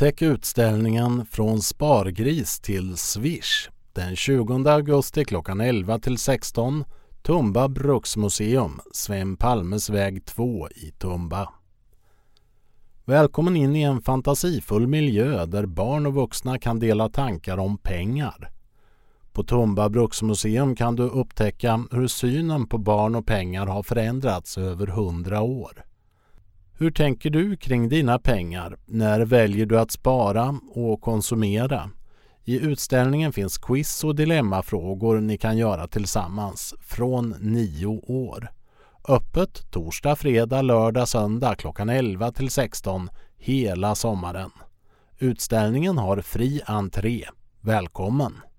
Upptäck utställningen Från spargris till Swish den 20 augusti klockan 11 till 16, Tumba Bruksmuseum, Sven Palmes väg 2 i Tumba. Välkommen in i en fantasifull miljö där barn och vuxna kan dela tankar om pengar. På Tumba Bruksmuseum kan du upptäcka hur synen på barn och pengar har förändrats över 100 år. Hur tänker du kring dina pengar? När väljer du att spara och konsumera? I utställningen finns quiz och dilemmafrågor ni kan göra tillsammans från 9 år. Öppet torsdag, fredag, lördag, söndag klockan 11 till 16 hela sommaren. Utställningen har fri entré. Välkommen!